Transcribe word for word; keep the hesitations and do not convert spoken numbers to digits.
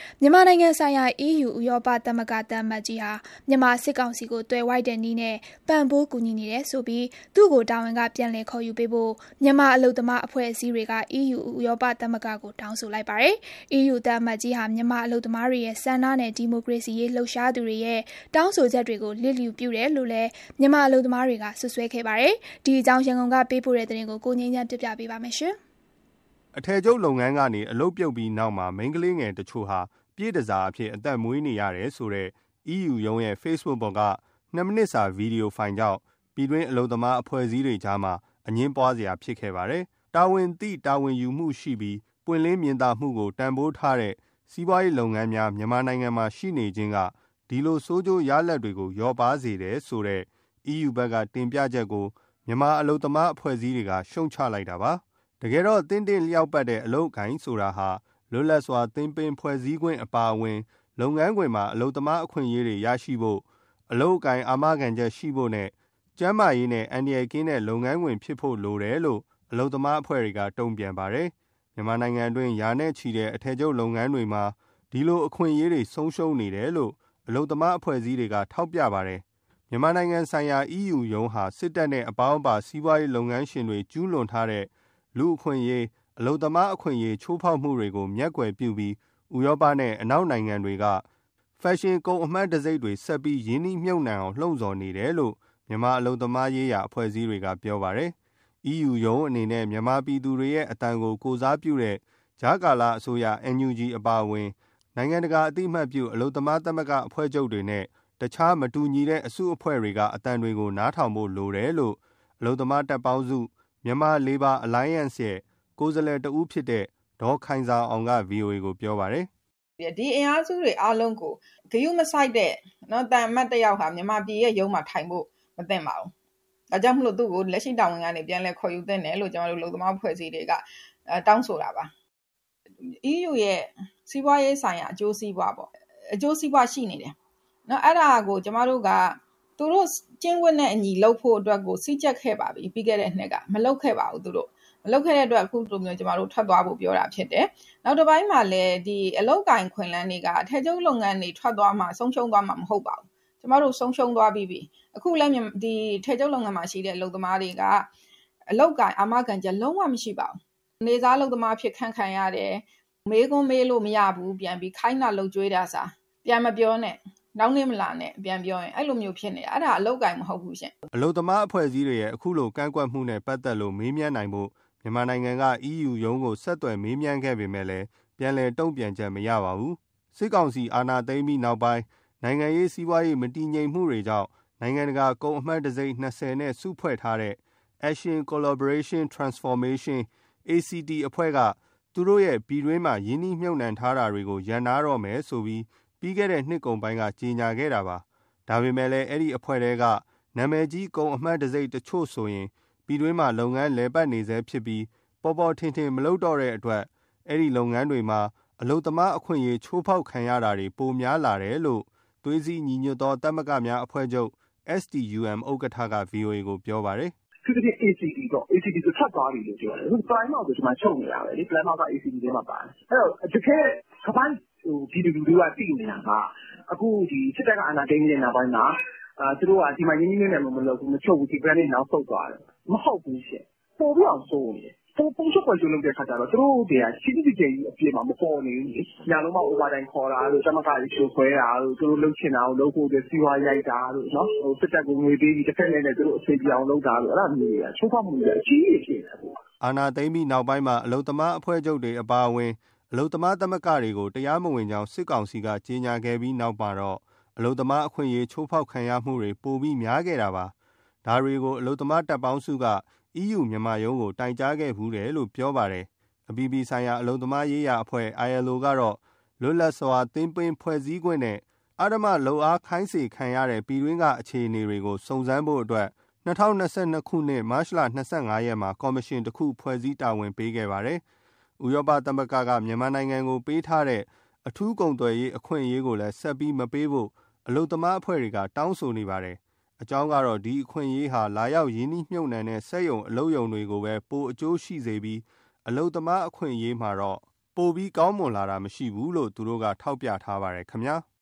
မြန်မာနိုင်ငံဆိုင်ရာ အီးယူ ဥရောပသမဂ္ဂသံအမတ်ကြီးဟာမြန်မာစစ်ကောင်စီကိုသွယ်ဝိုက်တဲ့နည်းနဲ့ပံ့ပိုးကူညီနေတယ်ဆိုပြီးသူ့ကိုတာဝန်ကပြန်လည်ခေါ်ယူပေးဖို့မြန်မာအလုပ်သမားအဖွဲ့အစည်းတွေက အီးယူ ဥရောပသမဂ္ဂကိုတောင်းဆိုလိုက်ပါတယ်။ အီးယူသံအမတ်ကြီးဟာမြန်မာအလုပ်သမားတွေရဲ့ဆန္ဒနဲ့ဒီမိုကရေစီရေးလှုပ်ရှားသူတွေရဲ့တောင်းဆိုချက်တွေကိုလစ်လျူပြုတယ်လို့လည်းမြန်မာအလုပ်သမားတွေကဆွဆွဲခဲ့ပါတယ်။ဒီအကြောင်းရန်ကုန်ကပေးပို့တဲ့သတင်းကိုကိုငြိမ်းချမ်းပြပြပေးပါမယ်ရှင်။အထည်ချုပ်လုပ်ငန်းကနေအလုပ်ပြုတ်ပြီးနောက်မှာမိန်းကလေးငယ်တချို့ဟာပြည့်တစားအဖြစ်အသက်မွေးနေရတယ်ဆိုတဲ့ အီးယူ ရုံးရဲ့ Facebook ပေါ်ကနှစ်မိနစ်စာဗီဒီယိုဖိုင်ကြောင့်ပြည်တွင်းအလုပ်သမားအဖွဲ့အစည်းတွေကြားမှာအငြင်းပွားစရာဖြစ်ခဲ့ပါတယ်။တာဝန်သိတာဝန်ယူမှုရှိပြီးပွင့်လင်းမြင်သာမှုကိုတန်ဖိုးထားတဲ့စီးပွားရေးလုပ်ငန်းများမြန်မာနိုင်ငံမှာရှိနေခြင်းကဒီလိုဆိုးကျိုးရလဒ်တွေကိုလျော့ပါစေတယ်ဆိုတဲ့ အီးယူ ဘက်ကတင်ပြချက်ကိုမြန်မာအလုပ်သမားအဖွဲ့အစည်းတွေကရှုံချလိုက်တာပါ။တကယ်တော့တင်းတင်းလျောက်ပတ်တဲ့အလုပ်ကိုင်းဆိုတာဟာလွတ်လပ်စွာသင်ပင်ဖွဲ့စည်းခွင့်အပါအဝင်လုပ်ငန်းခွင်မှာအလုပ်သမားအခွင့်အရေးတွေရရှိဖို့အလုပ်အကိုင်အာမခံချက်ရှိဖို့နဲ့ကျန်းမာရေးနဲ့အန္တရာယ်ကင်းတဲ့လုပ်ငန်းခွင်ဖြစ်ဖို့လိုတယ်လို့အလုပ်သမားအဖွဲ့တွေကတုံ့ပြန်ပါတယ်။မြန်မာနိုင်ငံအတွင်းရာနဲ့ချီတဲ့အထည်ချုပ်လုပ်ငန်းတွေမှာဒီလိုအခွင့်အရေးတွေဆုံးရှုံးနေတယ်လို့အလုပ်သမားအဖွဲ့အစည်းတွေကထောက်ပြပါတယ်။မြန်မာနိုင်ငံဆိုင်ရာ အီးယူ ရုံးဟာစစ်တပ်နဲ့အပေါင်းအပါစီးပွားရေးလုပ်ငန်းရှင်တွေကျူးလွန်ထားတဲ့လူအခွင့်အရေးအလုပ်သမားအခွင့်အရေးချိုးဖောက်မှုတွေကိုမျက်ကွယ်ပြုပြီးဥရောပနဲ့အနောက်နိုင်ငံတွေကဖက်ရှင်ကုန်အမှတ်တံဆိပ်တွေဆက်ပြီးရင်းနှီးမြှုပ်နှံအောင်လှုံ့ဆော်နေတယ်လို့မြန်မာအလုပ်သမားရေးရာအဖွဲ့အစည်းတွေကပြောပါတယ်။ အီးယူ ရုံးအနေနဲ့မြန်မာပြည်သူတွေရဲ့အသံကိုကိုစားပြုတဲ့ကြားကာလအစိုးရ အန်ယူဂျီ အပါအဝင်နိုင်ငံတကာအသိအမှတ်ပြုအလုပ်သမားသမဂ္ဂအဖွဲ့ချုပ်တွေနဲ့တခြားမတူညီတဲ့အစုအဖွဲ့တွေကအသံတွေကိုနားထောင်ဖို့လိုတယ်လို့အလုပ်သမားတပ်ပေါင်းစု Myanmar Labour Alliance ရဲ့ကိုယ်စားလှယ်တဦးဖြစ်တဲ့ဒေါ်ခိုင်ဇာအောင်က ဗွီအိုအေ ကိုပြောပါတယ်။ဒီအင်အားစုတွေအားလုံးကိုဂရုမစိုက်တဲ့နော်တန်အမတ်တယောက်ဟာမြန်မာပြည်ရဲ့ရုံးမှာထိုင်ဖို့မသင့်ပါဘူး။ဒါကြောင့်မလို့သူ့ကိုလက်ရှိတာဝန်ကနေပြန်လဲခေါ်ယူသင့်တယ်လို့ကျွန်တော်တို့လူသမားဖွဲ့စည်းတွေကတောင်းဆိုတာပါ။ အီးယူ ရဲ့စီးပွားရေးဆိုင်ရာအကျိုးစီးပွားပေါ့အကျိုးစီးပွားရှိနေတယ်။နော်အဲ့ဒါကိုကျွန်တော်တို့ကသူတို့ကျင်းဝတ်နဲ့အညီလုပ်ဖို့အတွက်ကိုစီးကြက်ခဲ့ပါပြီပြီးခဲ့တဲ့နှစ်ကမလုပ်ခဲ့ပါဘူးသူတို့မလုပ်ခဲ့တဲ့အတွက်အခုလိုမျိုးကျွန်တော်တို့ထွက်သွားဖို့ပြောတာဖြစ်တယ်။နောက်တစ်ပိုင်းမှာလည်းဒီအလုပ်ကိုင်ခွင်လန်းတွေကအထည်ချုပ်လုပ်ငန်းတွေထွက်သွားမှဆုံးရှုံးသွားမှာမဟုတ်ပါဘူး။ကျွန်တော်တို့ဆုံးရှုံးသွားပြီးပြီ။အခုလည်းဒီထည်ချုပ်လုပ်ငန်းမှာရှိတဲ့အလုပ်သမားတွေကအလုပ်ကိုင်အာမခံချက်လုံးဝမရှိပါဘူး။နေစားအလုပ်သမားဖြစ်ခန့်ခံရတယ်။မေးခွန်းမေးလို့မရဘူးပြန်ပြီးခိုင်းတာလုပ်ကြွေးတာစားပြန်မပြောနဲ့နောက်နေ့မလာနဲ့ပြန်ပြောရင်အဲ့လိုမျိုးဖြစ်နေတာအဲ့ဒါအလုပ်ကိုင်မဟုတ်ဘူးရှင်အလုပ်သမားအဖွဲ့အစည်းတွေရဲ့အခုလိုကန့်ကွက်မှုနဲ့ပတ်သက်လို့မေးမြန်းနိုင်ဖို့မြန်မာနိုင်ငံက အီးယူ ရုံးကိုဆက်သွယ်မေးမြန်းခဲ့ပေမဲ့လည်းပြန်လည်တုံ့ပြန်ချက်မရပါဘူး။စစ်ကောင်စီအာဏာသိမ်းပြီးနောက်ပိုင်းနိုင်ငံရေးစီးပွားရေးမတည်ငြိမ်မှုတွေကြောင့်နိုင်ငံတကာကုန်အမှတ်တံဆိပ်၂၀နဲ့စုဖွဲ့ထားတဲ့ Action Collaboration Transformation အေ စီ တီ အဖွဲ့ကသူတို့ရဲ့ပြည်တွင်းမှာယင်းနှိမ့်မြုပ်နှံထားတာတွေကိုရန်နာတော့မယ်ဆိုပြီးပြီးခဲ့တဲ့နှစ်ကုန်ပိုင်းကကြေညာခဲ့တာပါ။ဒါပေမဲ့လည်းအဲ့ဒီအဖွဲ့တွေကနာမည်ကြီးကုန်အမှတ်တံဆိပ်တချို့ဆိုရင်ပြည်တွင်းမှာလုပ်ငန်းလည်ပတ်နေဆဲဖြစ်ပြီးပေါ်ပေါ်ထင်ထင်မလုပ်တော့တဲ့အတွက်အဲ့ဒီလုပ်ငန်းတွေမှာအလုပ်သမားအခွင့်အရေးချိုးဖောက်ခံရတာတွေပိုများလာတယ်လို့သွေးစည်းညီညွတ်သောသမဂ္ဂများအဖွဲ့ချုပ် အက်စ် တီ ယူ အမ် ဥက္ကဋ္ဌက ဗွီအိုအေ ကိုပြောပါတယ်။သူတို့ အေ စီ တီ ပေါ့ အေ စီ တီ ဆိုထွက်သွားပြီလို့ပြောတယ်။အခု prime တော့ဒီမှာချုပ်နေတာပဲလေ။ prime က အေ စီ တီ ထဲမှာပါတယ်။အဲ့တော့တကယ်ကပိုင်းဟိုဒီလူတွေကသိနေတာကအခုဒီစစ်တပ်ကအာဏာသိမ်းနေတဲ့နောက်ပိုင်းမှာအာသူတို့ကဒီမှာရင်းနှီးမြှုပ်နှံမှုမလုပ်ဘူးမချုပ်ဘူးဒီ brand တွေနောက်ဆုတ်သွားတယ်မဟုတ်ဘူးရှင်ပို့ပြီးအောင်စိုးနေတယ်ပို့ပုံချုပ်ပေါ်ကျလုပ်တဲ့ခါကျတော့သူတို့တွေကစီးစီးကြိမ်ကြီးအပြည့်မှာမပေါ်နေဘူးလေညာလုံးမ overtime ခေါ်တာလို့တမကကြီးချိုးခွဲတာလို့သူတို့လှုပ်ချင်တာကိုလှုပ်ဖို့အတွက်စီးပွားရိုက်တာလို့နော်ဟိုစစ်တပ်ကငွေပေးပြီးတစ်ဖက်နဲ့လည်းသူတို့အချိန်ပြောင်းလုပ်တာလို့အဲ့ဒါမျိုးတွေကချိုးဖောက်မှုတွေအကြီးကြီးဖြစ်နေတယ်အာဏာသိမ်းပြီးနောက်ပိုင်းမှာအလုံသမားအဖွဲ့ချုပ်တွေအပါအဝင်အလုံသမားသမဂ္ဂတွေကိုတရားမဝင်ကြောင်းစစ်ကောင်စီကကြေညာခဲ့ပြီးနောက်မှာတော့အလုံသမားအခွင့်အရေးချိုးဖောက်ခံရမှုတွေပိုပြီးများခဲ့တာပါဒါတွေကိုအလုံသမားတပ်ပေါင်းစုက အီးယူ မြန်မာရုံးကိုတိုင်ကြားခဲ့ဘူးတယ်လို့ပြောပါတယ်အပြည်ပြည်ဆိုင်ရာအလုံသမားရေးရာအဖွဲ့ အိုင် အယ်လ် အို ကတော့လွတ်လပ်စွာသင်ပင်ဖွဲ့စည်းခွင့်နဲ့အဓမ္မလုံအားခိုင်းစေခံရတဲ့ပြည်တွင်းကအခြေအနေတွေကိုစုံစမ်းဖို့အတွက်၂၀၂၂ခုနှစ်မတ်လ၂၅ရက်မှာကော်မရှင်တစ်ခုဖွဲ့စည်းတာဝန်ပေးခဲ့ပါတယ်။ဥရောပသမဂ္ဂကမြန်မာနိုင်ငံကိုပေးထားတဲ့အထူးကုန်သွယ်ရေးအခွင့်အရေးကိုလည်းဆက်ပြီးမပေးဖို့အလုပ်သမားအဖွဲ့တွေကတောင်းဆိုနေပါတယ်။အကြောင်းကတော့ဒီအခွင့်အရေးဟာလာရောက်ရင်းနှီးမြှုပ်နှံတဲ့စက်ရုံအလုပ်ရုံတွေကိုပဲပိုအကျိုးရှိစေပြီးအလုပ်သမားအခွင့်အရေးမှာတော့ပိုပြီးကောင်းမွန်လာတာမရှိဘူးလို့သူတို့ကထောက်ပြထားပါတယ်ခင်ဗျာ။